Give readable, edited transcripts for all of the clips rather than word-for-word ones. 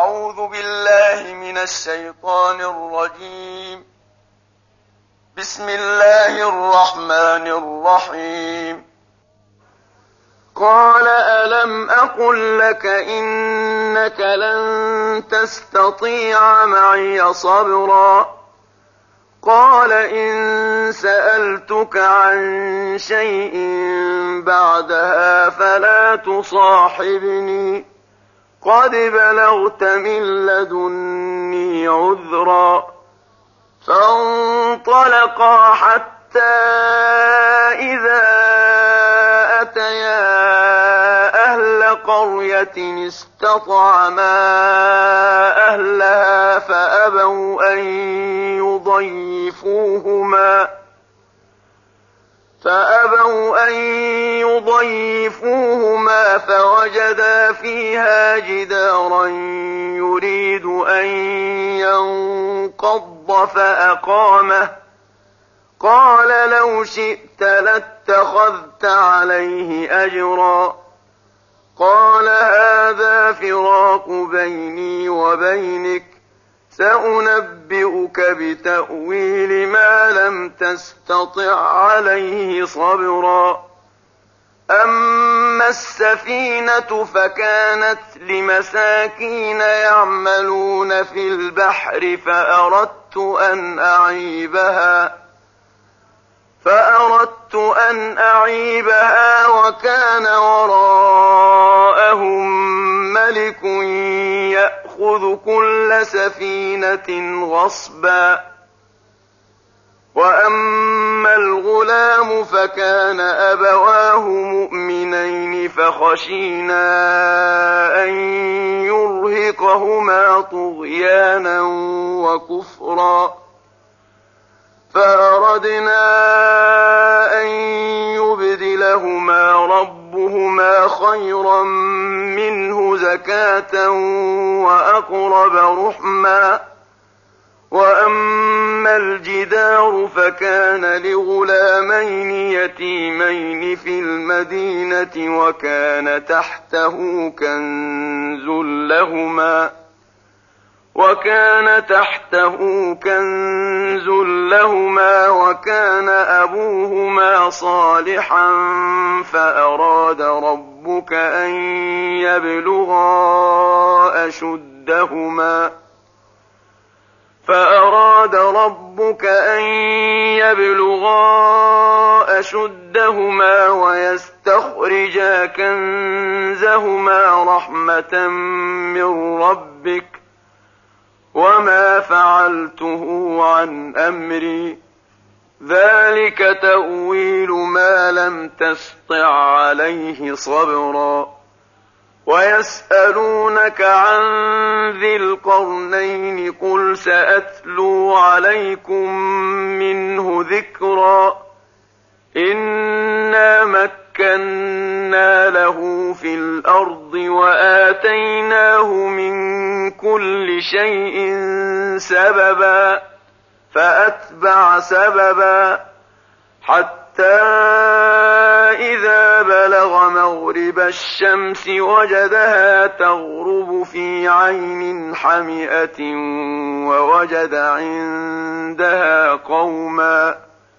أعوذ بالله من الشيطان الرجيم. بسم الله الرحمن الرحيم. قال ألم أقل لك إنك لن تستطيع معي صبرا قال إن سألتك عن شيء بعدها فلا تصاحبني قد بلغت من لدني عذرا فانطلقا حتى إذا أتيا أهل قرية استطعما أهلها فأبوا أن يضيفوهما فوجدا فيها جدارا يريد أن ينقض فأقامه قال لو شئت لاتخذت عليه أجرا قال هذا فراق بيني وبينك سأنبئك بتأويل ما لم تستطع عليه صبرا أما السفينة فكانت لمساكين يعملون في البحر فأردت أن أعيبها وكان وراءهم ملك يأخذ كل سفينة غصبا وأما الغلام فكان أبواه مؤمنين فخشينا أن يرهقهما طغيانا وكفرا فأردنا أن يبدلهما ربهما خيرا منه زكاة وأقرب رحما وأما الجدار فكان لغلامين يتيمين في المدينة وكان تحته كنز لهما وكان أبوهما صالحا فأراد ربك أن يبلغا أشدهما ويستخرجا كنزهما رحمة من ربك وما فعلته عن أمري ذلك تأويل ما لم تسطع عليه صبرا ويسألونك عن ذي القرنين قل سأتلو عليكم منه ذكرا إنا مكنا له في الأرض وآتيناه من كل شيء سببا فأتبع سببا حتى إذا بلغ مغرب الشمس وجدها تغرب في عين حمئة ووجد عندها قوما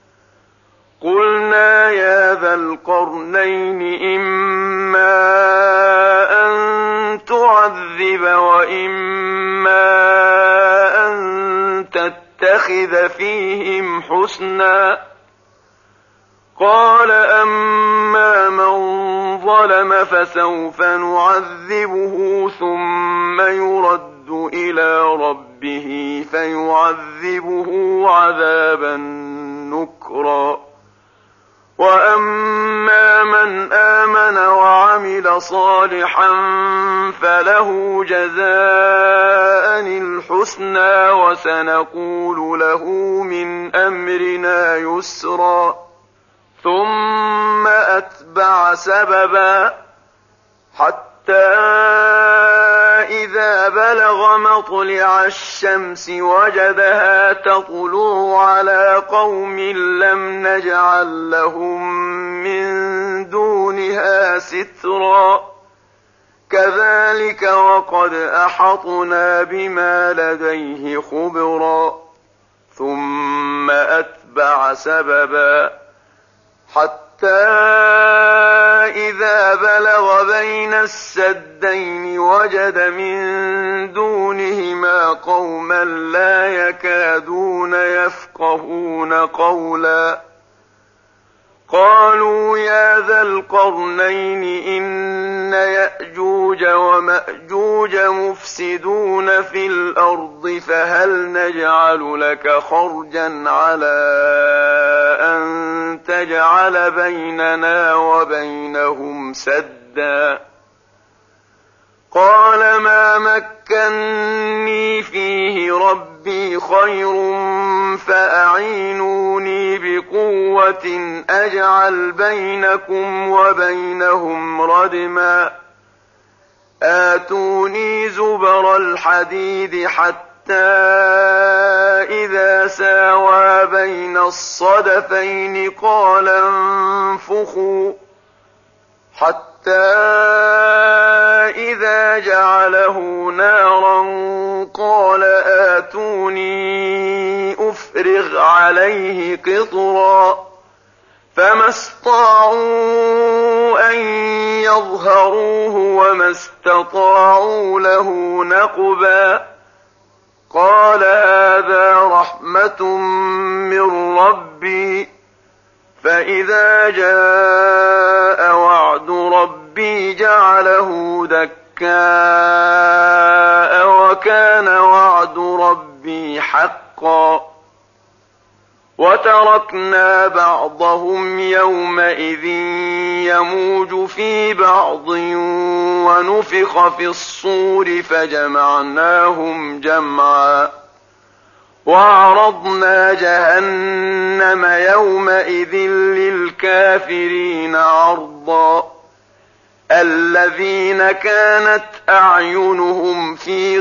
قلنا يا ذا القرنين إما أن تعذب وإما أن تتخذ فيهم حسنا قال أما من ظلم فسوف نعذبه ثم يرد إلى ربه فيعذبه عذابا نكرا وأما من آمن وعمل صالحا فله جزاء الحسنى وسنقول له من أمرنا يسرا ثم أتبع سببا حتى إذا بلغ مطلع الشمس وجدها تطلع على قوم لم نجعل لهم من دونها سترا كذلك وقد أحطنا بما لديه خبرا ثم أتبع سببا حتى إذا بلغ بين السدين وجد من دونهما قوما لا يكادون يفقهون قولا قالوا يا ذا القرنين إن يأجوج ومأجوج مفسدون في الأرض فهل نجعل لك خرجا على أن تجعل بيننا وبينهم سدا قال ما مكني فيه ربي خير فأعينوني بقوة أجعل بينكم وبينهم ردما آتوني زبر الحديد حتى إذا ساوى بين الصدفين قال انفخوا حتى إذا جعله نارا قال آتوني أفرغ عليه قطرا فما استطاعوا أن يظهروه وما استطاعوا له نقبا قال هذا رحمة من ربي فإذا جاء وعد ربي جعله دكاء وكان وعد ربي حقا وتركنا بعضهم يومئذ يموج في بعض ونفخ في الصور فجمعناهم جمعا وعرضنا جهنم يومئذ للكافرين عرضا الذين كانت أعينهم في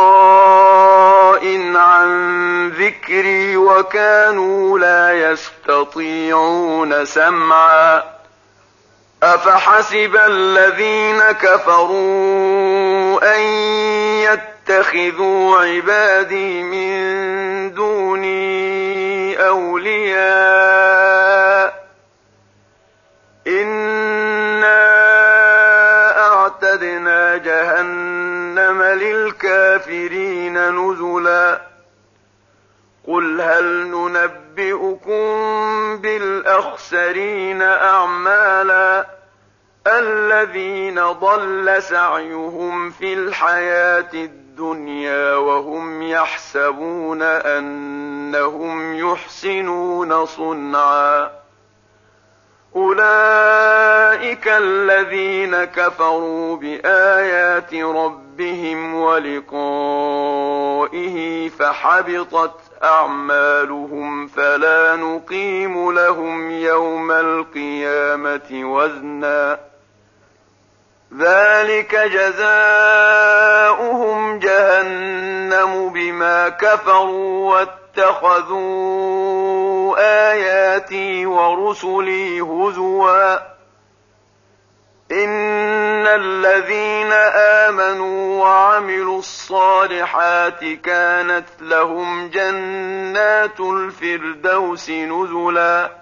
غطاء عن ذكري وكانوا لا يستطيعون سمعا أفحسب الذين كفروا أن يتخذوا عبادي من دوني أولياء إنا أعتدنا جهنم للكافرين نزلا قل هل ننبئكم بالأخسرين أعمالا الذين ضل سعيهم في الحياة الدنيا وهم يحسبون أنهم يحسنون صنعا أولئك الذين كفروا بآيات ربهم ولقائه فحبطت أعمالهم فلا نقيم لهم يوم القيامة وزنا ذلك جزاؤهم جهنم بما كفروا واتخذوا آياتي ورسلي هزوا إن الذين آمنوا وعملوا الصالحات كانت لهم جنات الفردوس نزلا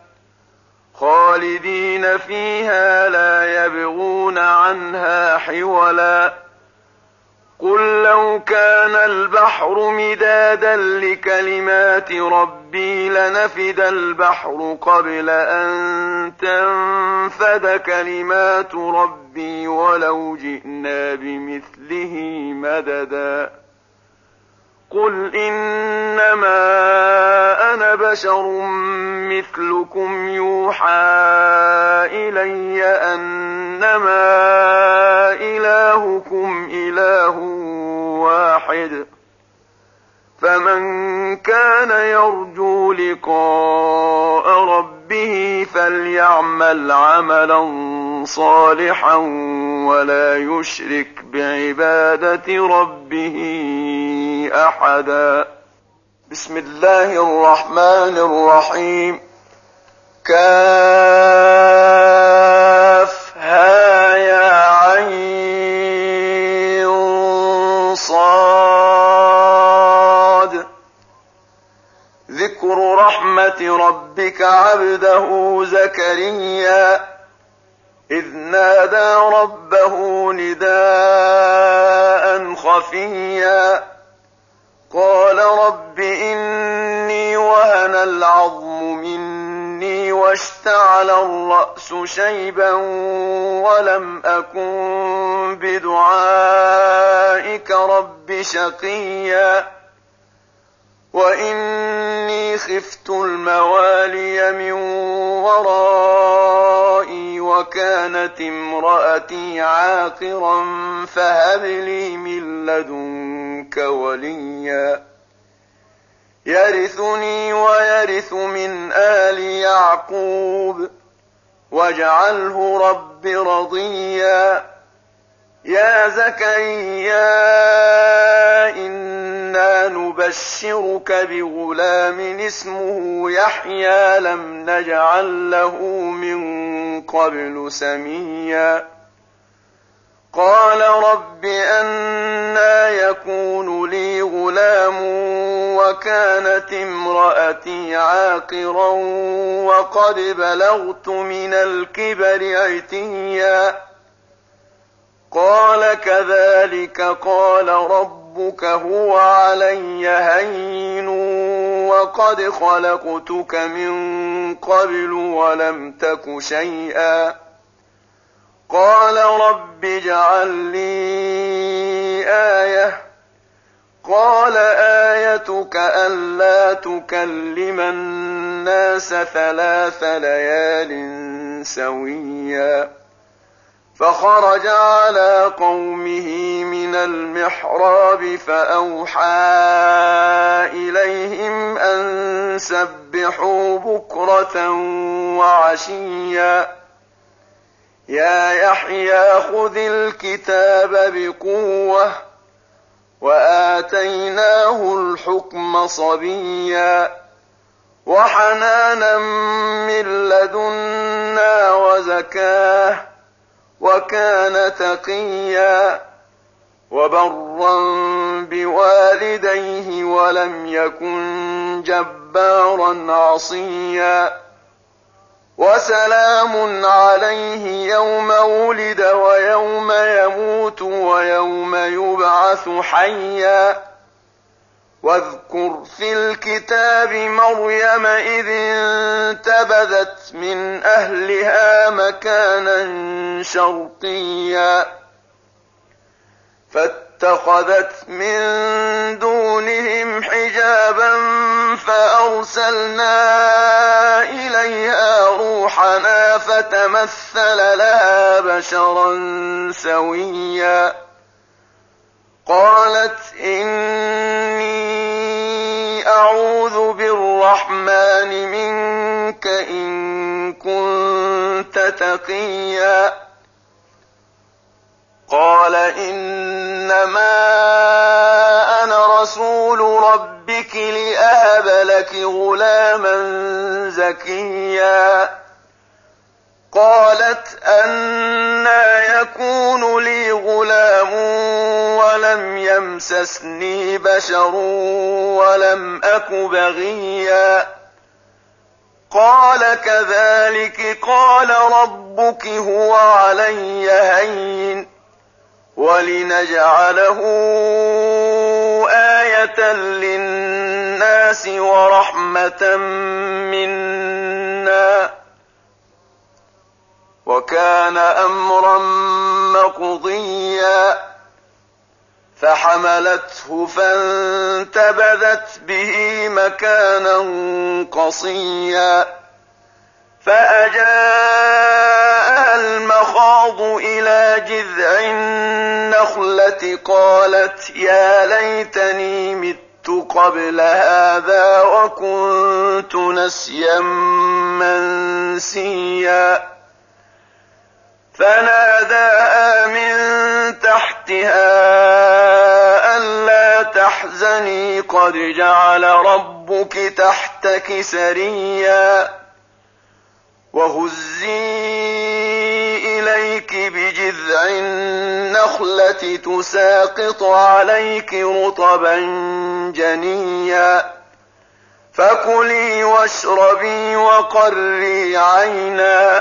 خالدين فيها لا يبغون عنها حولا قل لو كان البحر مدادا لكلمات ربي لنفد البحر قبل أن تنفد كلمات ربي ولو جئنا بمثله مددا قل إنما أنا بشر مثلكم يوحى إلي أنما إلهكم إله واحد فمن كان يرجو لقاء ربه فليعمل عملا صالحا ولا يشرك بعبادة ربه أحدا بسم الله الرحمن الرحيم كافها يا عين صاد. ذكر رحمة ربك عبده زكريا إذ نادى ربه نداء خفيا قال رب إني وهن العظم مني واشتعل الرأس شيبا ولم أكن بدعائك رب شقيا وإني خفت الموالي من ورائي وكانت امرأتي عاقرا فهب لي من لدنك وليا يرثني ويرث من آل يعقوب واجعله رب رضيا يا زكريا إنا نبشرك بغلام اسمه يحيى لم نجعل له من قبل سميا قال رب أنى يكون لي غلام وكانت امرأتي عاقرا وقد بلغت من الكبر عتيا قال كذلك قال ربك هو علي هين وقد خلقتك من قبل ولم تك شيئا قال رب اجعل لي آية قال آيتك ألا تكلم الناس 3 ليال سويا فخرج على قومه من المحراب فأوحى إليهم أن سبحوا بكرة وعشيا يا يحيى خذ الكتاب بقوة وآتيناه الحكم صبيا وحنانا من لدنا وزكاه وكان تقيا وبرا بوالديه ولم يكن جبارا عصيا وسلام عليه يوم ولد ويوم يموت ويوم يبعث حيا واذكر في الكتاب مريم إذ انتبذت من أهلها مكانا شرقيا فاتخذت من دونهم حجابا فأرسلنا إليها روحنا فتمثل لها بشرا سويا قالت إني أعوذ بالرحمن منك إن كنت تقيا قال إنما أنا رسول ربك لأهب لك غلاما زكيا قالت أنى يكون لي غلام ولم يمسسني بشر ولم أك بغيا قال كذلك قال ربك هو علي هين ولنجعله آية للناس ورحمة منا وكان أمرا مقضيا فحملته فانتبذت به مكانا قصيا فأجاءها المخاض إلى جذع النخلة قالت يا ليتني مت قبل هذا وكنت نسيا منسيا فناداها من تحتها ألا تحزني قد جعل ربك تحتك سريا وهزي إليك بجذع النخلة تساقط عليك رطبا جنيا فكلي واشربي وقري عينا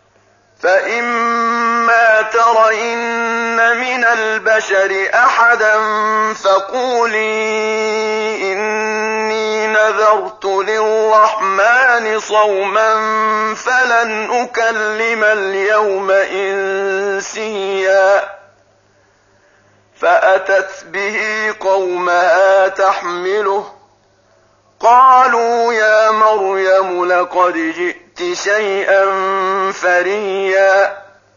فإما ترين من البشر أحدا فقولي إني نذرت للرحمن صوما فلن أكلم اليوم إنسيا فأتت به قومها تحمله قالوا يا مريم لقد جئت شيئا فريا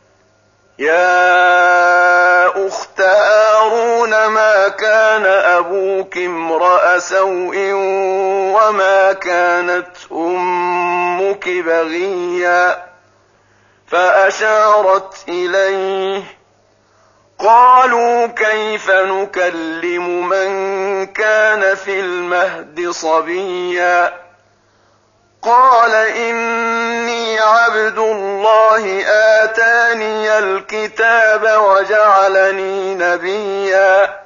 يا أخت هارون ما كان أبوك امرأ سوء وما كانت أمك بغيا فأشارت إليه قالوا كيف نكلم من كان في المهد صبيا قال إني عبد الله آتاني الكتاب وجعلني نبيا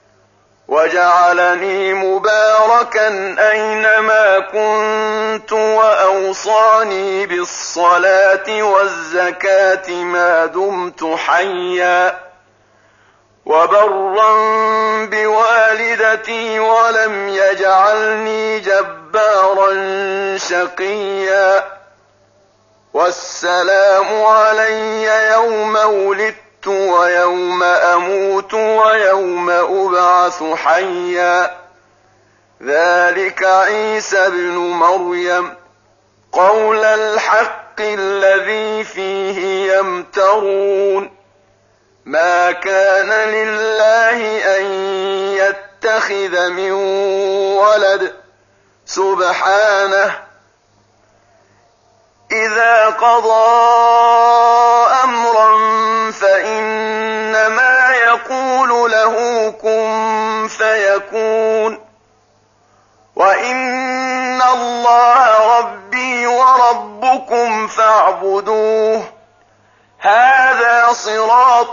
وجعلني مباركا أينما كنت وأوصاني بالصلاة والزكاة ما دمت حيا وبرا بوالدتي ولم يجعلني جبارا شقيا والسلام علي يوم ولدت ويوم أموت ويوم أبعث حيا ذلك عيسى بن مريم قول الحق الذي فيه يمترون ما كان لله أن يتخذ من ولد سبحانه إذا قضى أمرا فإنما يقول له كن فيكون وإن الله ربي وربكم فاعبدوه هذا صراط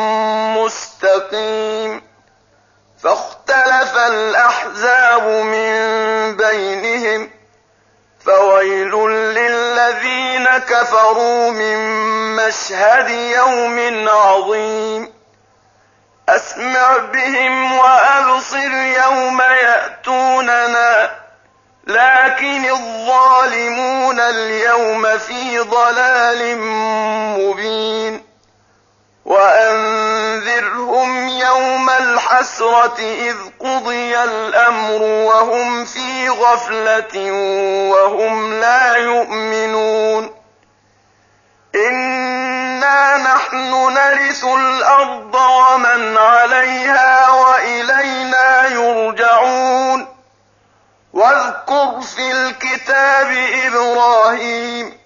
مستقيم فاختلف الأحزاب من بينهم فويل للذين كفروا من مشهد يوم عظيم أسمع بهم وأبصر يوم يأتوننا لكن الظالمون اليوم في ضلال مبين وأنذرهم يوم الحسرة إذ قضي الأمر وهم في غفلة وهم لا يؤمنون إنا نحن نرث الأرض ومن عليها وإلينا يرجعون واذكر في الكتاب إبراهيم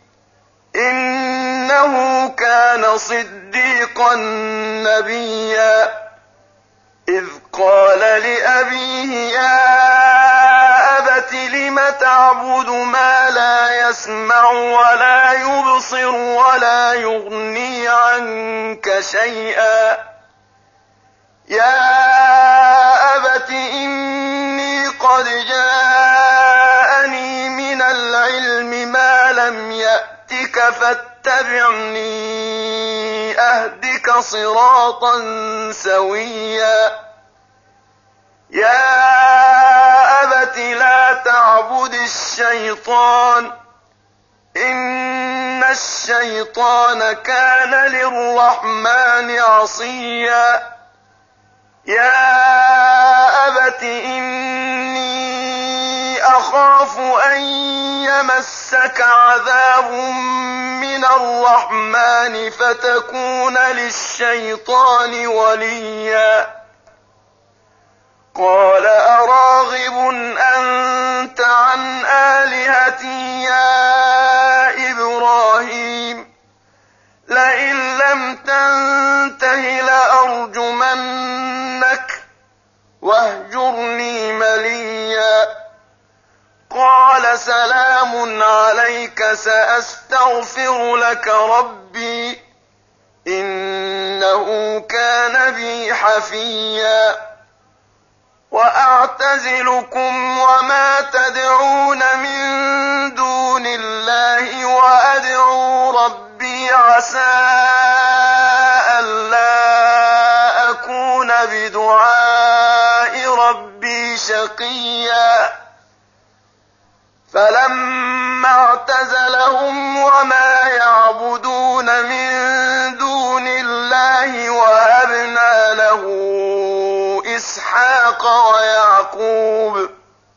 إنه كان صديقا نبيا إذ قال لأبيه يا أبت لم تعبد ما لا يسمع ولا يبصر ولا يغني عنك شيئا يا أبت إني قد جاءني من العلم ما لم يأتك فاتبعني أهدك صراطا سويا يا أبت لا تعبد الشيطان إن الشيطان كان للرحمن عصيا يا أبت إني أخاف أن يمسك عذاب من الرحمن فتكون للشيطان وليا قال أراغب أنت عن آلهتي يا إبراهيم لئن لم تنته لأرجمنك واهجرني مليا قال سلام عليك سأستغفر لك ربي إنه كان بي حفيا وأعتزلكم وما تدعون من دون الله وأدعو ربي عسى ألا أكون بدعاء ربي شقيا فلما اعتزلهم وما يعبدون من دون الله وهبنا له إسحاق ويعقوب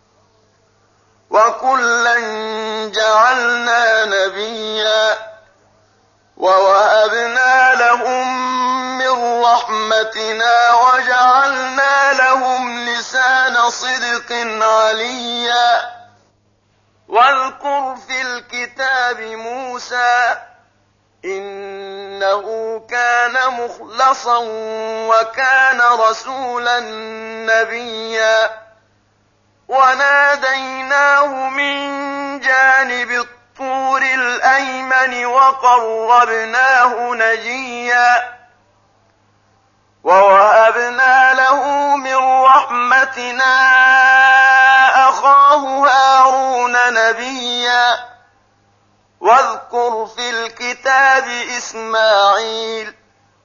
وكلا جعلنا نبيا ووهبنا لهم من رحمتنا وجعلنا لهم لسان صدق عليا واذكر في الكتاب موسى إنه كان مخلصا وكان رسولا نبيا وناديناه من جانب الطور الأيمن وقربناه نجيا ووهبنا له من رحمتنا أخاه هارون نبيا واذكر في الكتاب إسماعيل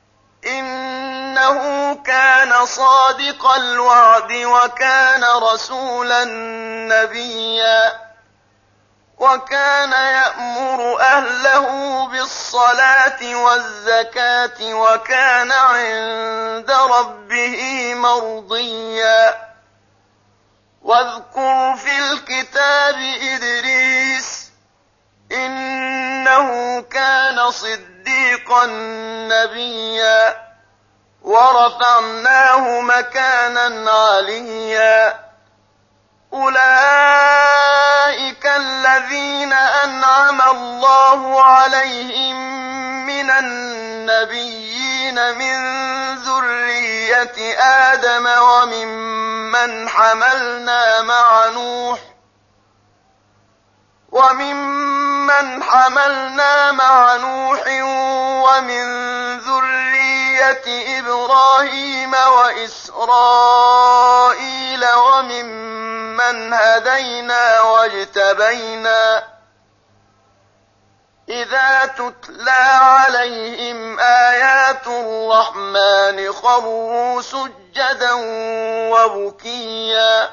إنه كان صادق الوعد وكان رسولا نبيا وكان يأمر أهله بالصلاة والزكاة وكان عند ربه مرضيا واذكر في الكتاب إدريس إنه كان صديقا نبيا ورفعناه مكانا عليا أولئك الذين أنعم الله عليهم من النبيين من ذرية آدم وممن حملنا مع نوح ومن ذرية إبراهيم وإسرائيل وممن هدينا واجتبينا إذا تتلى عليهم آيات الرحمن خروا سجدا وبكيا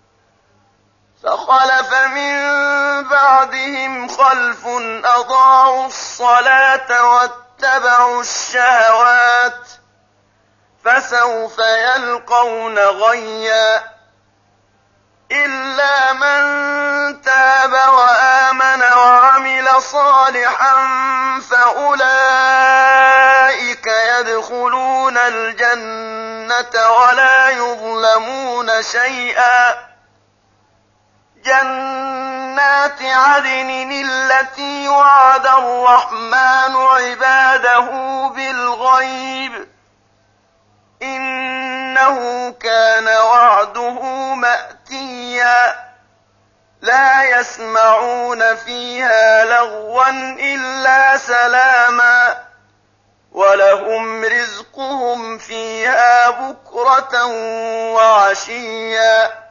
فخلف من بعدهم خلف أضاعوا الصلاة واتبعوا الشهوات فسوف يلقون غيا إلا من تاب وآمن وعمل صالحا فأولئك يدخلون الجنة ولا يظلمون شيئا جنات عدن التي وعد الرحمن عباده بالغيب إنه كان وعده مأتيا لا يسمعون فيها لغوا إلا سلاما ولهم رزقهم فيها بكرة وعشيا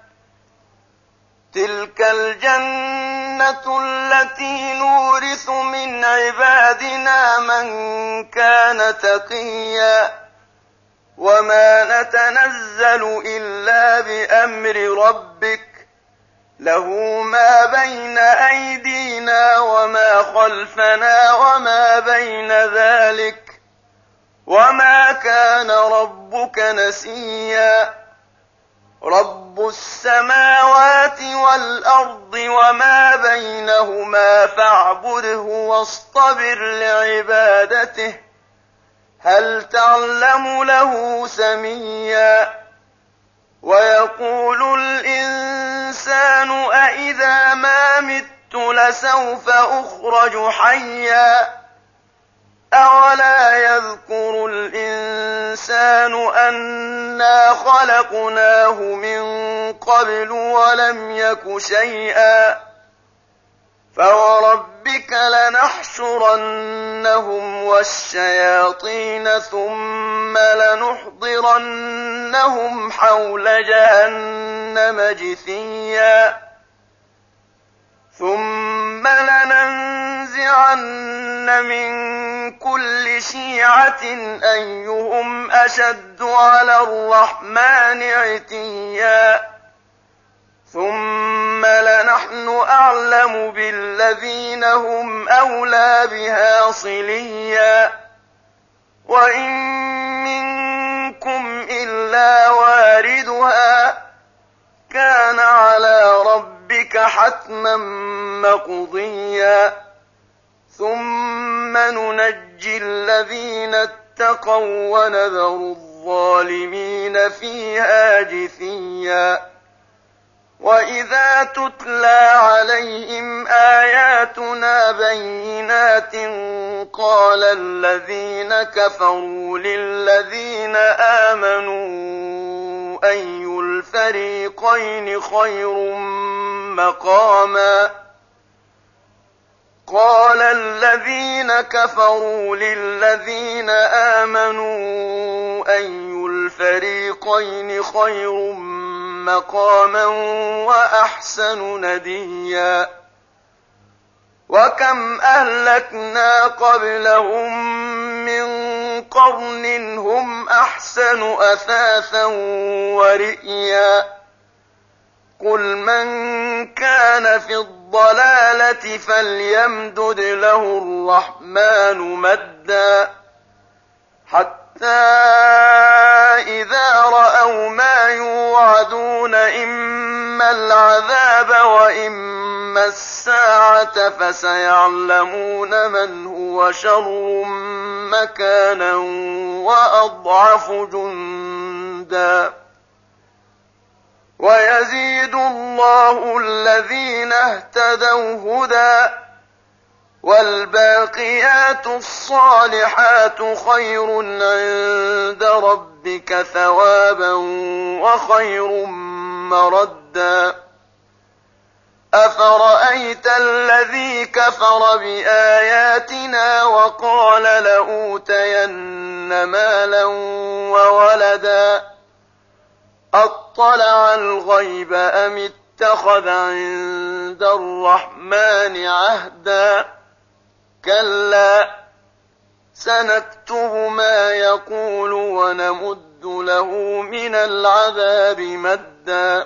تلك الجنة التي نورث من عبادنا من كان تقيا وما نتنزل إلا بأمر ربك له ما بين أيدينا وما خلفنا وما بين ذلك وما كان ربك نسيا رب السماوات والأرض وما بينهما فاعبده واصطبر لعبادته هل تعلم له سميا ويقول الإنسان أإذا ما مت لسوف أخرج حيا أولا يذكر الإنسان أنا خلقناه من قبل ولم يك شيئا فوربك لنحشرنهم والشياطين ثم لنحضرنهم حول جهنم جثيا ثم لننزعن من كل شيعة أيهم أشد على الرحمن عتيا ثم لنحن أعلم بالذين هم أولى بها صليا وإن منكم إلا واردها كان على ربك حتما مقضيا ثم ننجي الذين اتقوا ونذر الظالمين فيها جثيا وإذا تتلى عليهم آياتنا بينات قال الذين كفروا للذين آمنوا أي الفريقين خير مقاما قال الذين كفروا للذين آمنوا أي الفريقين خير مقاما وأحسن نديا وكم أهلكنا قبلهم من قرن هم أحسن أثاثا ورئيا قل من كان في الضلالة فليمدد له الرحمن مدا حتى إذا رأوا ما يوعدون إما العذاب وإما الساعة فسيعلمون من هو شر مكانا وأضعف جندا ويزيد الله الذين اهتدوا هدى والباقيات الصالحات خير عند ربك ثوابا وخير مردا أفرأيت الذي كفر بآياتنا وقال لأوتين مالا وولدا أطلع الغيب أم اتخذ عند الرحمن عهدا كلا سنكتب ما يقول ونمد له من العذاب مدا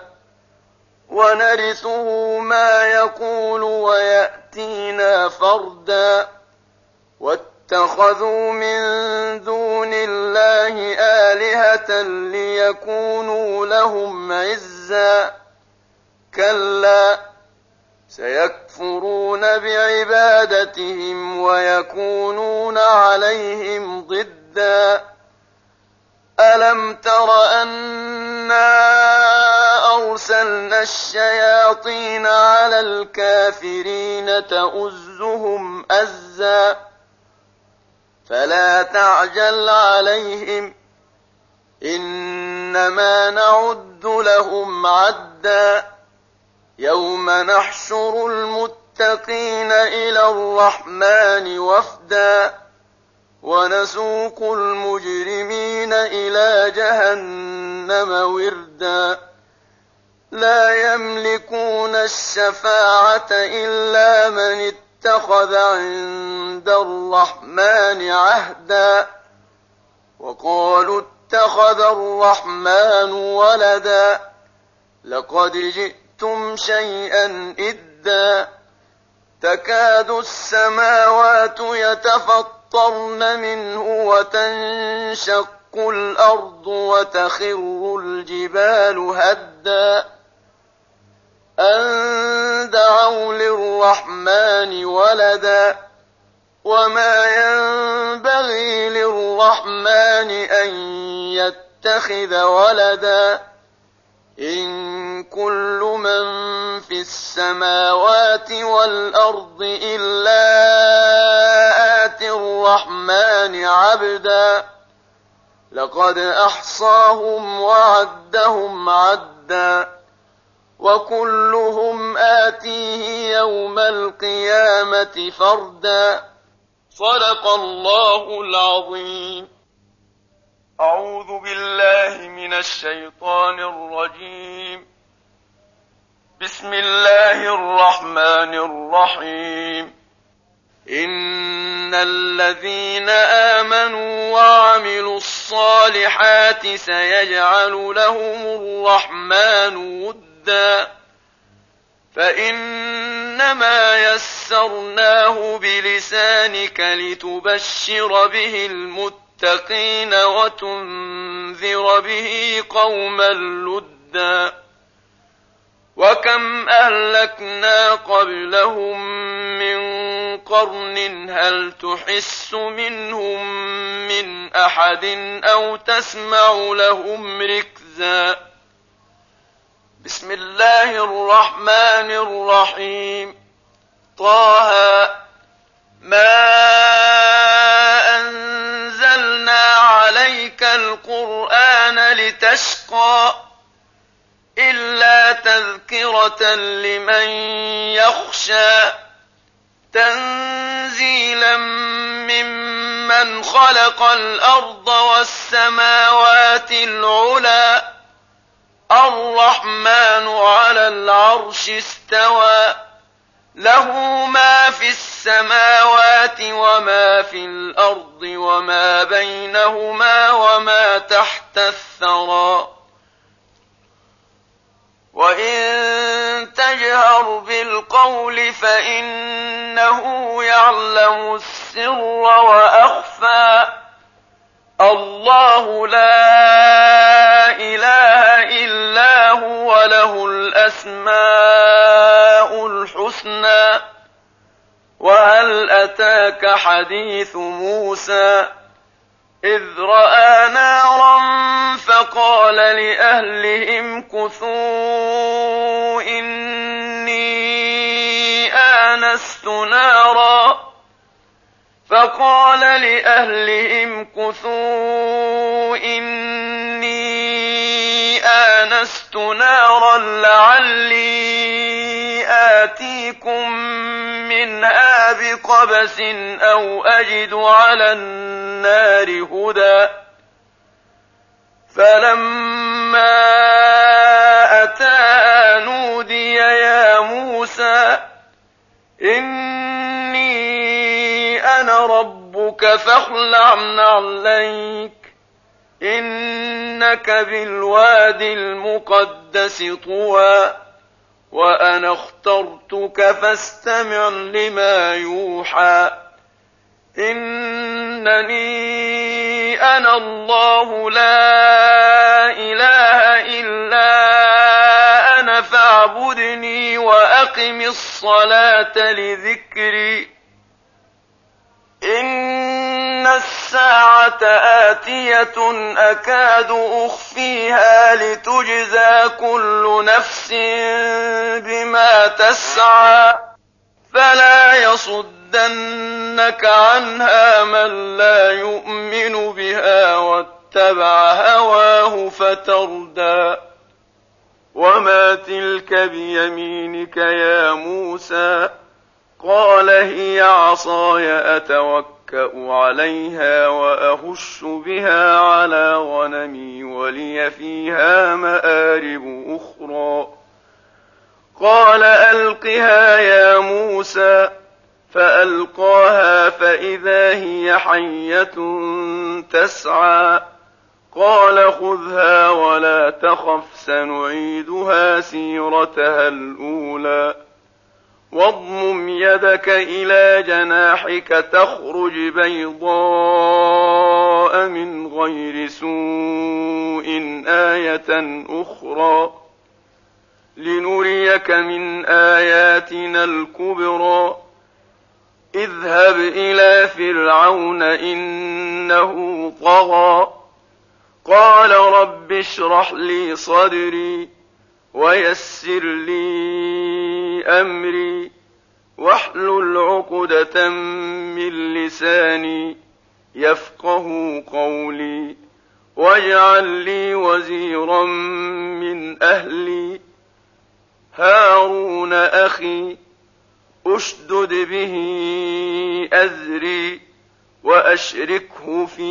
ونرثه ما يقول ويأتينا فردا واتخذوا من دون الله آلهة ليكونوا لهم عزا كلا سيكفرون بعبادتهم ويكونون عليهم ضدا ألم تر أنا أرسلنا الشياطين على الكافرين تؤزهم أزا فلا تعجل عليهم إنما نعد لهم عدا يوم نحشر المتقين إلى الرحمن وفدا ونسوق المجرمين إلى جهنم وردا لا يملكون الشفاعة إلا من اتخذ عند الرحمن عهدا وقالوا اتخذ الرحمن ولدا لقد جئتم شيئا إدا تكاد السماوات يتفطرن منه وتنشق الأرض وتخر الجبال هدا أن دعوا للرحمن ولدا وما ينبغي للرحمن أن يتخذ ولدا إن كل من في السماوات والأرض إلا آتي الرحمن عبدا لقد أحصاهم وعدهم عدا وكلهم آتيه يوم القيامة فردا. صدق الله العظيم. أعوذ بالله من الشيطان الرجيم. بسم الله الرحمن الرحيم. إن الذين آمنوا وعملوا الصالحات سيجعل لهم الرحمن ودا فإنما يسرناه بلسانك لتبشر به المتقين وتنذر به قوما لدا. وكم أهلكنا قبلهم من قرن هل تحس منهم من أحد أو تسمع لهم ركزا. بسم الله الرحمن الرحيم. طه ما أنزلنا عليك القرآن لتشقى إلا تذكرة لمن يخشى تنزيلا ممن خلق الأرض والسماوات العلى الرحمن على العرش استوى له ما في السماوات وما في الأرض وما بينهما وما تحت الثرى وإن تجهر بالقول فإنه يعلم السر وأخفى الله لا إله إلا هو له الأسماء الحسنى. وهل أتاك حديث موسى إذ رأى نارا فقال لأهلهم كثوا إني آنست نارا لعلي آتيكم منها بقبس أو أجد على النار هدى. فلما أتاها نودي يا موسى إني أنا ربك فاخلع نعليك إنك بالواد المقدس طوى وأنا اخترتك فاستمع لما يوحى إنني أنا الله لا إله إلا أنا فاعبدني وأقم الصلاة لذكري. إن الساعة آتية أكاد أخفيها لتجزى كل نفس بما تسعى فلا يصدنك عنها من لا يؤمن بها واتبع هواه فتردى. وما تلك بيمينك يا موسى قال هي عصاي أتوكأ عليها وأهش بها على غنمي ولي فيها مآرب أخرى. قال ألقها يا موسى فألقاها فإذا هي حية تسعى. قال خذها ولا تخف سنعيدها سيرتها الأولى واضمم يدك إلى جناحك تخرج بيضاء من غير سوء آية أخرى لنريك من آياتنا الكبرى. اذهب إلى فرعون إنه طغى قال رب اشرح لي صدري ويسر لي أمري واحلل عقدة من لساني يفقه قولي واجعل لي وزيرا من أهلي هارون أخي أشدد به أزري وأشركه في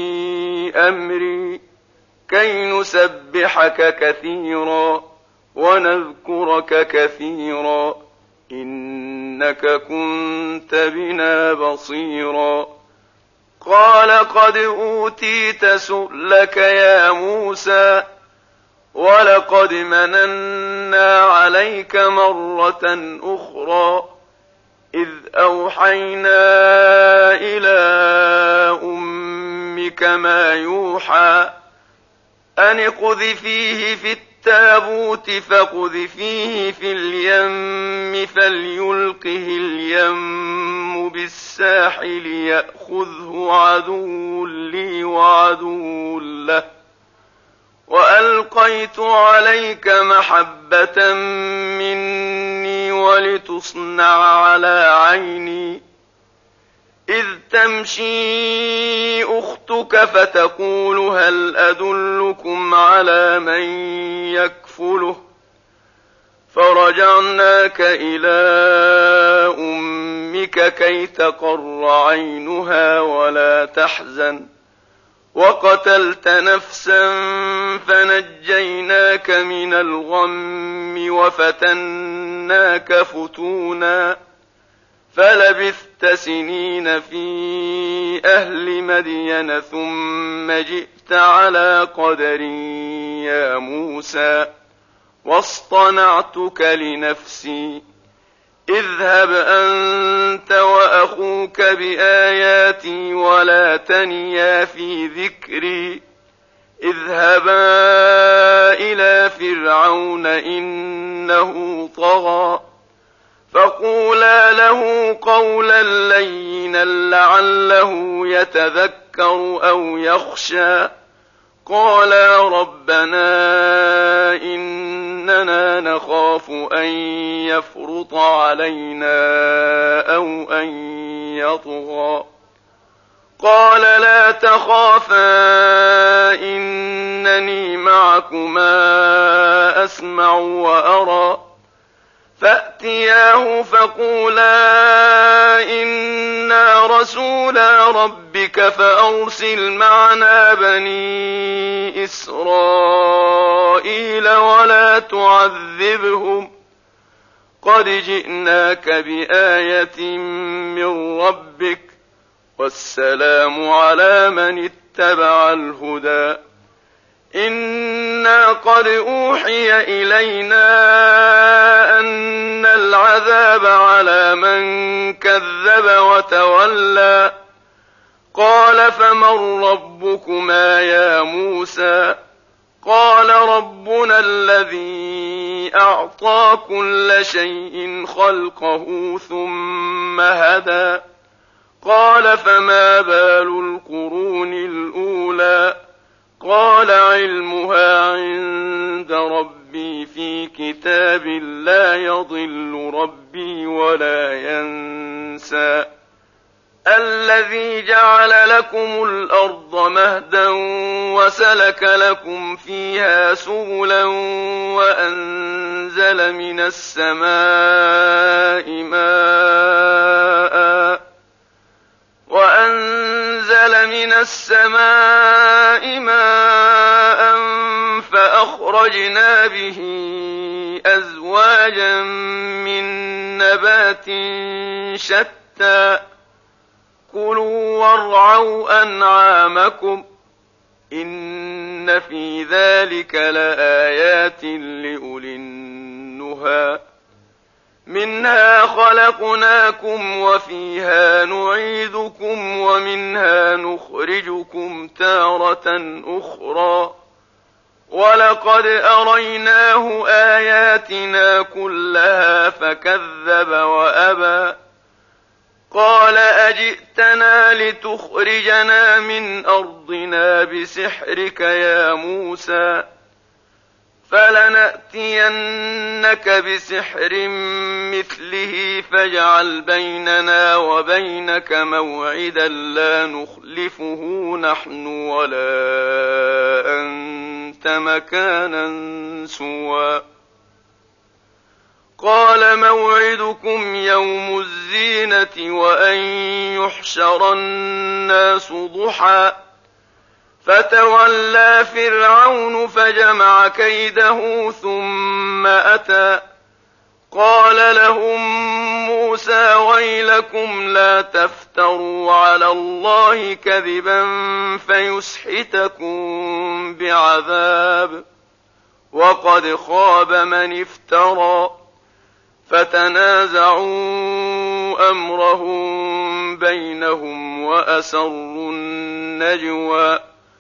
أمري كي نسبحك كثيرا ونذكرك كثيرا إنك كنت بنا بصيرا. قال قد أوتيت سؤلك يا موسى ولقد مننا عليك مرة أخرى إذ أوحينا إلى أمك ما يوحى أن اقذفيه في التابوت فاقذفيه في اليم فليلقه اليم بالساحل يأخذه عدو لي وعدو له وألقيت عليك محبة مني ولتصنع على عيني إذ تمشي أختك فتقول هل أدلكم على من يكفله فرجعناك إلى أمك كي تقر عينها ولا تحزن وقتلت نفسا فنجيناك من الغم وفتناك فتونا فلبثت سنين في أهل مدين ثم جئت على قدر يا موسى واصطنعتك لنفسي اذهب أنت وأخوك بآياتي ولا تنيا في ذكري اذهبا إلى فرعون إنه طغى فقولا له قولا لينا لعله يتذكر أو يخشى قالا ربنا إننا نخاف أن يفرط علينا أو أن يطغى قال لا تخافا إنني معكما أسمع وأرى فأتياه فقولا إنا رسولا ربك فأرسل معنا بني إسرائيل ولا تعذبهم قد جئناك بآية من ربك والسلام على من اتبع الهدى إنا قد أوحي إلينا أن العذاب على من كذب وتولى قال فمن ربكما يا موسى قال ربنا الذي أعطى كل شيء خلقه ثم هدى قال فما بال القرون الأولى قال علمها عند ربي في كتاب لا يضل ربي ولا ينسى الذي جعل لكم الأرض مهدا وسلك لكم فيها سبلا وأنزل من السماء ماء فأخرجنا به أزواجا من نبات شتى كلوا وارعوا أنعامكم إن في ذلك لآيات لأولي النهى منها خلقناكم وفيها نعيدكم ومنها نخرجكم تارة أخرى ولقد أريناه آياتنا كلها فكذب وأبى قال أجئتنا لتخرجنا من أرضنا بسحرك يا موسى فلنأتينك بسحر مثله فاجعل بيننا وبينك موعدا لا نخلفه نحن ولا أنت مكانا سوى موعدكم يوم الزينة وأن يحشر الناس ضحى فتولى فرعون فجمع كيده ثم أتى قال لهم موسى ويلكم لا تفتروا على الله كذبا فيسحتكم بعذاب وقد خاب من افترى فتنازعوا أمرهم بينهم وأسروا النجوى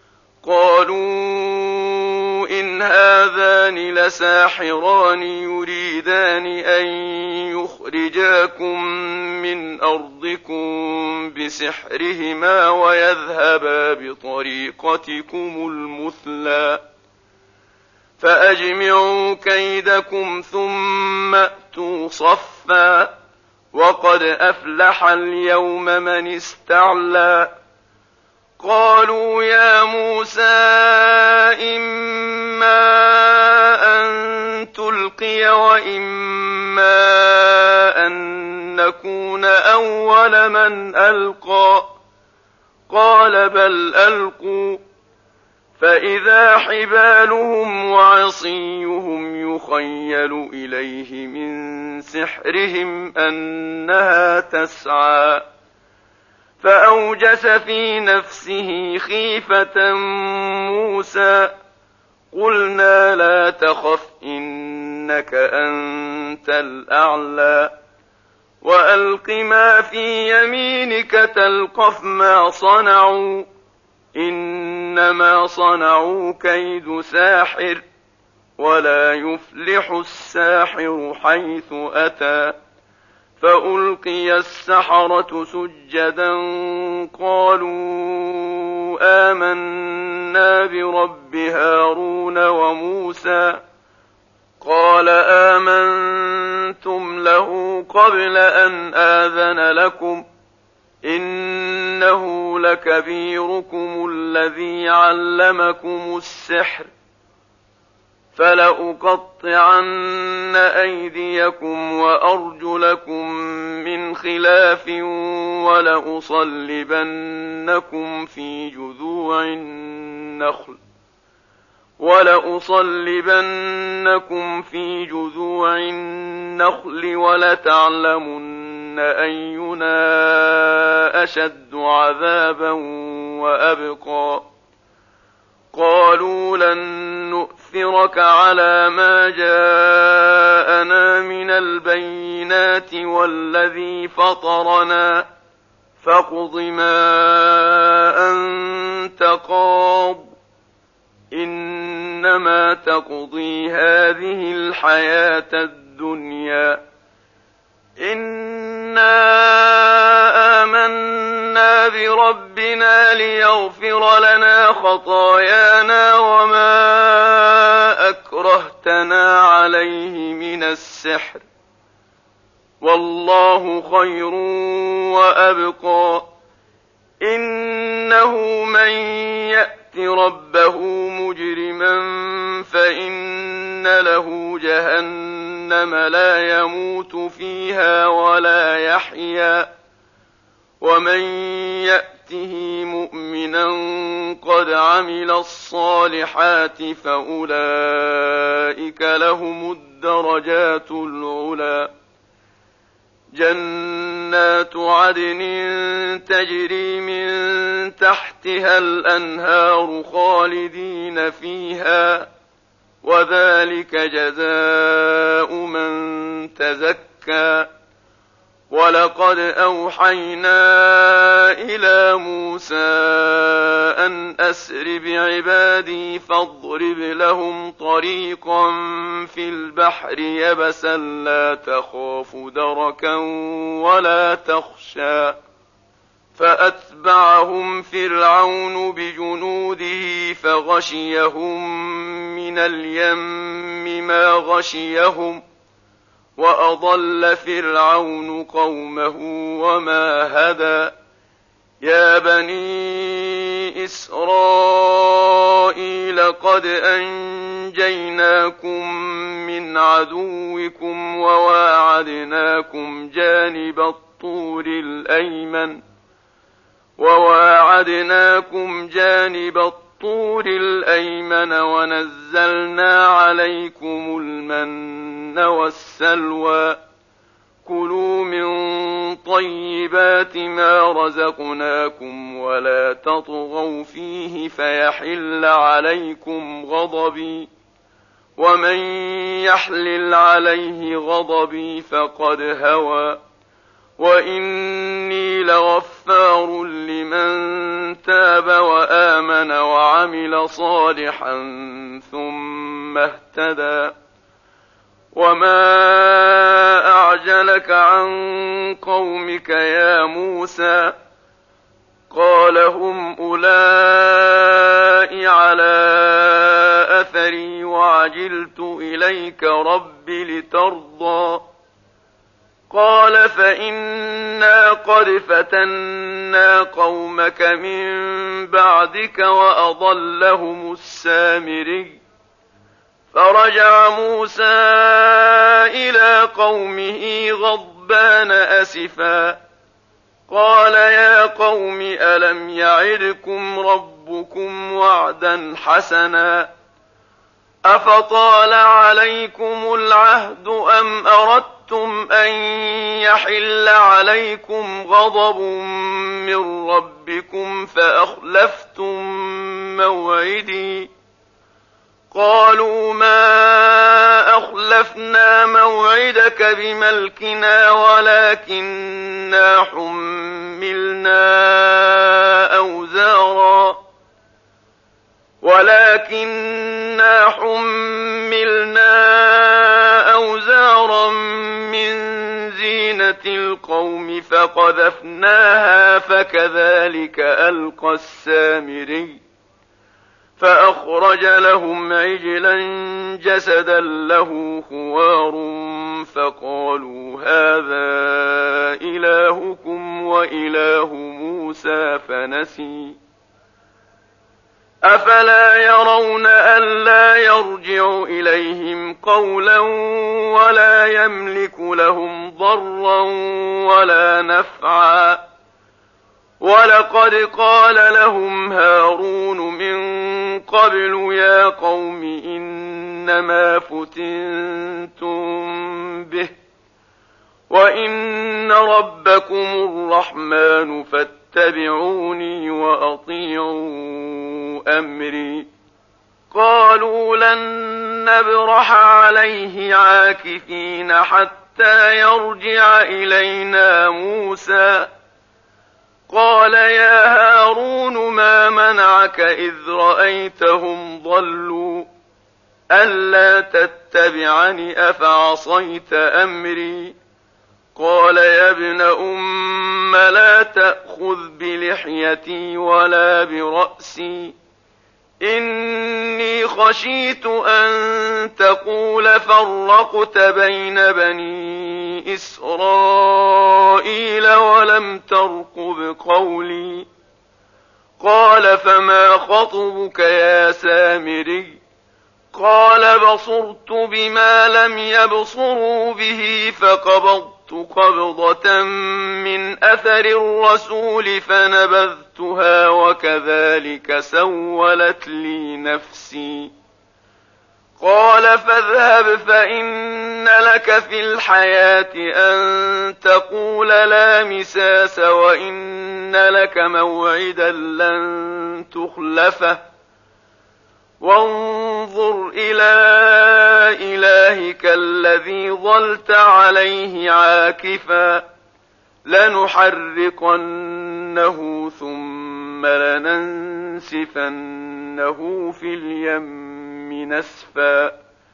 قالوا إن هذان لساحران يريدان أن يخرجاكم من أرضكم بسحرهما ويذهبا بطريقتكم المثلى فأجمعوا كيدكم ثم أتوا صفا وقد أفلح اليوم من استعلى قالوا يا موسى إما أن تلقي وإما أن نكون أول من ألقى قال بل ألقوا فإذا حبالهم وعصيهم يخيل إليه من سحرهم أنها تسعى فأوجس في نفسه خيفة موسى قلنا لا تخف إنك أنت الأعلى وألق ما في يمينك تلقف ما صنعوا إنما صنعوا كيد ساحر ولا يفلح الساحر حيث أتى فألقي السحرة سجدا قالوا آمنا برب هارون وموسى قال آمنتم له قبل أن آذن لكم إنه لكبيركم الذي علمكم السحر فلأقطعن أيديكم وأرجلكم من خلاف ولأصلبنكم في جذوع النخل ولتعلمن أينا أشد عذابا وأبقى قالوا لن نؤثرك على ما جاءنا من البينات والذي فطرنا فاقض ما أنت قاض إنما تقضي هذه الحياة الدنيا إنا آمنا بربنا ليغفر لنا خطايانا وما أكرهتنا عليه من السحر والله خير وأبقى إنه من يأت ربه مجرما فإن له جهنم لا يموت فيها ولا يحيا ومن يأته مؤمنا قد عمل الصالحات فأولئك لهم الدرجات العلى جنات عدن تجري من تحتها الأنهار خالدين فيها وذلك جزاء من تزكى ولقد أوحينا إلى موسى أن أسر بعبادي فاضرب لهم طريقا في البحر يبسا لا تخاف دركا ولا تخشى فأتبعهم فرعون بجنوده فغشيهم من اليم ما غشيهم وأضل فرعون قومه وما هدى يا بني إسرائيل قد أنجيناكم من عدوكم وواعدناكم جانب الطور الأيمن ونزلنا عليكم المن والسلوى كلوا من طيبات ما رزقناكم ولا تطغوا فيه فيحل عليكم غضبي ومن يحلل عليه غضبي فقد هوى وإني لغفار لمن تاب وآمن وعمل صالحا ثم اهتدى وما أعجلك عن قومك يا موسى قال هم أولئك على أثري وعجلت إليك رب لترضى قال فإنا قد فتنا قومك من بعدك وأضلهم السامري فرجع موسى إلى قومه غضبان أسفا قال يا قوم ألم يعدكم ربكم وعدا حسنا أفطال عليكم العهد أم أردتم أن يحل عليكم غضب من ربكم فأخلفتم موعدي قالوا ما أخلفنا موعدك بملكنا ولكننا حملنا أوزارا من زينة القوم فقذفناها فكذلك ألقى السامري فأخرج لهم عجلا جسدا له خوار فقالوا هذا إلهكم وإله موسى فنسي أفلا يرون ألا يرجع إليهم قولا ولا يملك لهم ضرا ولا نفعا ولقد قال لهم هارون من قبل يا قوم إنما فتنتم به وإن ربكم الرحمن فاتبعوني وأطيعوا أمري قالوا لن نبرح عليه عاكفين حتى يرجع إلينا موسى قال يا هارون ما منعك إذ رأيتهم ضلوا ألا تتبعني أفعصيت أمري قال يا ابن أم لا تأخذ بلحيتي ولا برأسي إني خشيت أن تقول فرقت بين بني إسرائيل ولم ترقب قولي قال فما خطبك يا سامري قال بصرت بما لم يبصروا به فقبضت قبضة من أثر الرسول فنبذتها وكذلك سولت لي نفسي قال فاذهب فإن لك في الحياة أن تقول لا مساس وإن لك موعدا لن تخلفه وانظر إلى إلهك الذي ظلت عليه عاكفا لنحرقنه ثم لننسفنه في اليم نسفا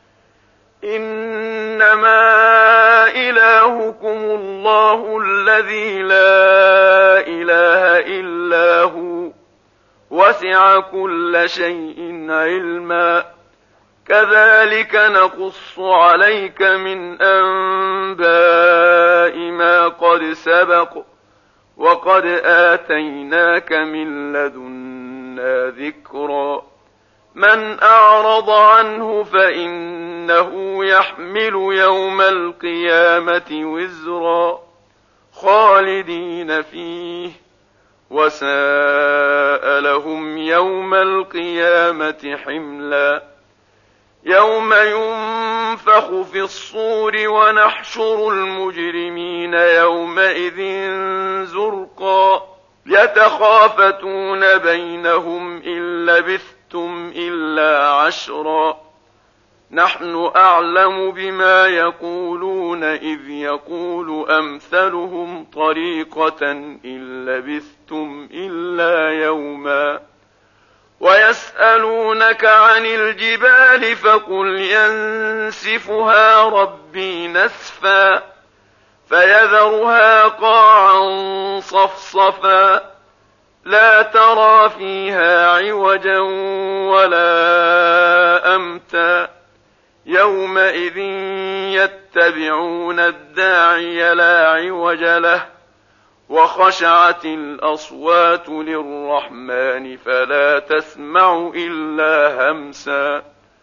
إنما إلهكم الله الذي لا إله إلا هو وسع كل شيء علما كذلك نقص عليك من أنباء ما قد سبق وقد آتيناك من لدنا لنا ذكرا من أعرض عنه فإنه يحمل يوم القيامة وزرا خالدين فيه وساء لهم يوم القيامة حملا يوم ينفخ في الصور ونحشر المجرمين يومئذ زرقا يتخافتون بينهم إن لبثتم إلا عشرا نحن أعلم بما يقولون إذ يقول أمثلهم طريقة إن لبثتم إلا يوما ويسألونك عن الجبال فقل ينسفها ربي نسفا فيذرها قاعا صفصفا لا ترى فيها عوجا ولا أمتا يومئذ يتبعون الداعي لا عوج له وخشعت الأصوات للرحمن فلا تسمع إلا همسا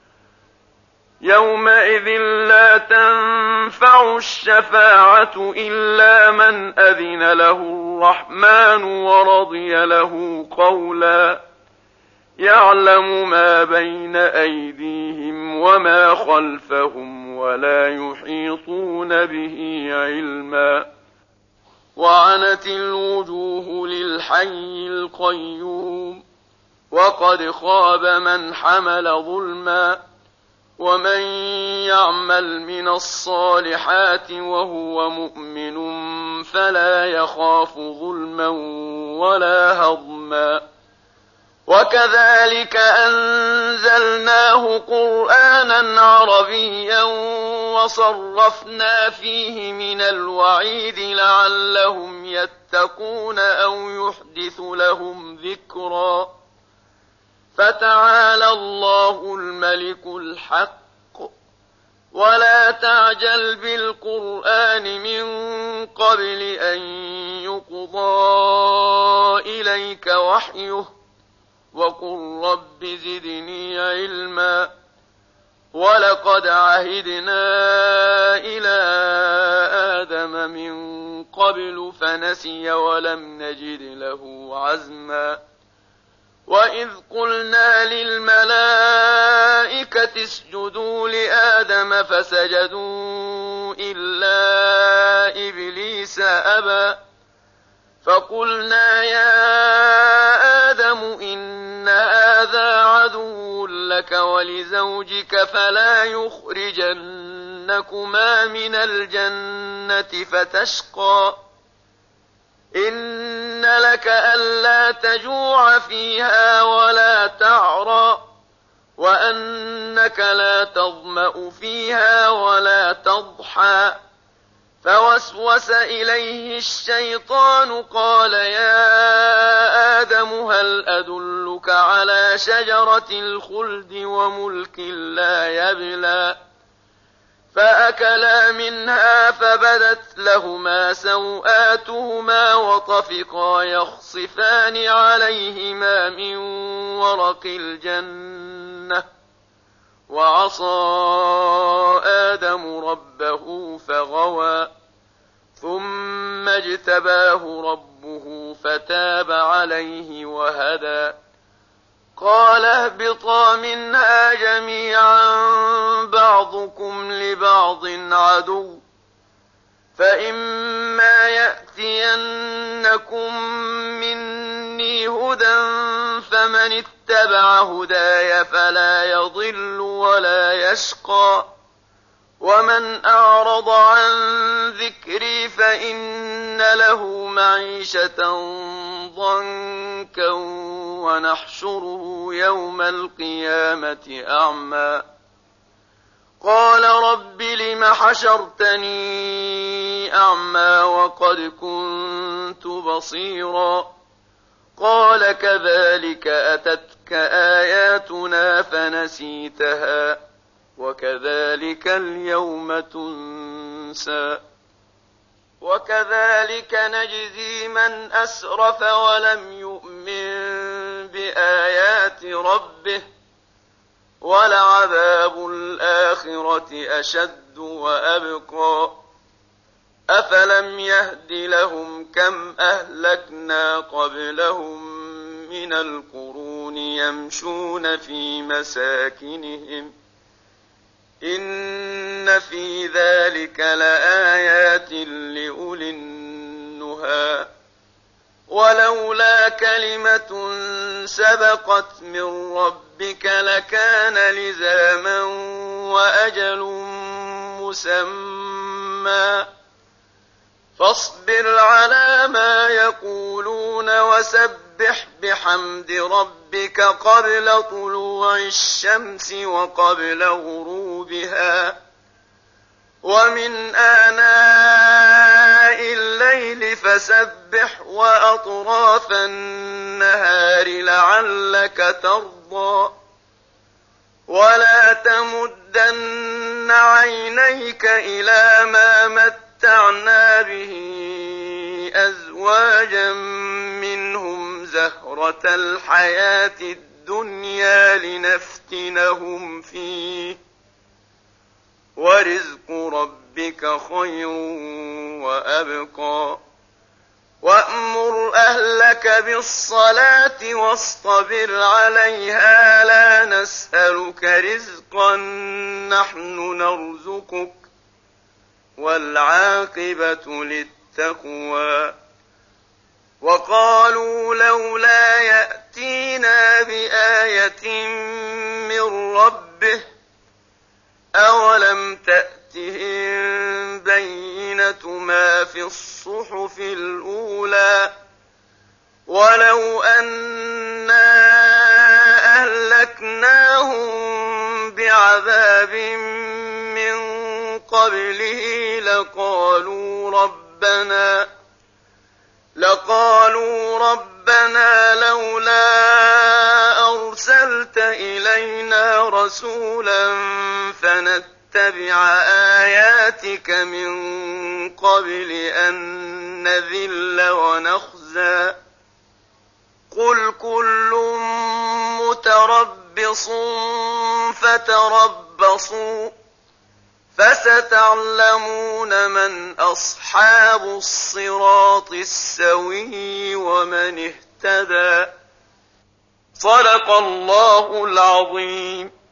يومئذ لا تنفع الشفاعة إلا من أذن له الرحمن ورضي له قولا يعلم ما بين أيديهم وما خلفهم ولا يحيطون به علما وعنت الوجوه للحي القيوم وقد خاب من حمل ظلما ومن يعمل من الصالحات وهو مؤمن فلا يخاف ظلما ولا هضما وكذلك أنزلناه قرآنا عربيا وصرفنا فيه من الوعيد لعلهم يتقون أو يحدث لهم ذكرا فتعالى الله الملك الحق ولا تعجل بالقرآن من قبل أن يقضى إليك وحيه وقل رب زدني علما ولقد عهدنا إلى آدم من قبل فنسي ولم نجد له عزما وإذ قلنا للملائكة اسجدوا لآدم فسجدوا إلا إبليس أبى فقلنا يا آدم إن هذا عدو لك ولزوجك فلا يخرجنكما من الجنة فتشقى إن لك ألا تجوع فيها ولا تعرى وأنك لا تظمأ فيها ولا تضحى فوسوس إليه الشيطان قال يا آدم هل أدلك على شجرة الخلد وملك لا يبلى فأكلا منها فبدت لهما سوآتهما وطفقا يخصفان عليهما من ورق الجنة وعصى آدم ربه فغوى ثم اجتباه ربه فتاب عليه وهدى قال اهبطا منها جميعا بعضكم لبعض عدو فإما يأتينكم مني هدى فمن اتبع هداي فلا يضل ولا يشقى ومن أعرض عن ذكري فإن له معيشة ضنكا ونحشره يوم القيامة أعمى قال رب لم حشرتني أعمى وقد كنت بصيرا قال كذلك أتتك آياتنا فنسيتها وكذلك اليوم تنسى وكذلك نجزي من أسرف ولم يؤمن بآيات ربه ولعذاب الآخرة أشد وأبقى أفلم يهد لهم كم أهلكنا قبلهم من القرون يمشون في مساكنهم إن في ذلك لآيات لأولي النهى ولولا كلمة سبقت من ربك لكان لزاما وأجل مسمى فاصبر على ما يقولون وسبح بحمد ربك قبل طلوع الشمس وقبل غروبها ومن آناء الليل فسبح وأطراف النهار لعلك ترضى ولا تمدن عينيك إلى ما متعنا به أزواجا منهم زهرة الحياة الدنيا لنفتنهم فيه ورزق ربك خير وأبقى وأمر أهلك بالصلاة واصطبر عليها لا نسألك رزقا نحن نرزقك والعاقبة للتقوى وقالوا لولا يأتينا بآية من ربه أولم تأتهم بينة ما في الصحف الأولى ولو أنا أهلكناهم بعذاب من قبله لقالوا ربنا لولا أرسلت إلينا رسولا فنتبع آياتك من قبل أن نذل ونخزى قل كل متربص فتربصوا فستعلمون من أصحاب الصراط السوي ومن اهتدى صدق الله العظيم.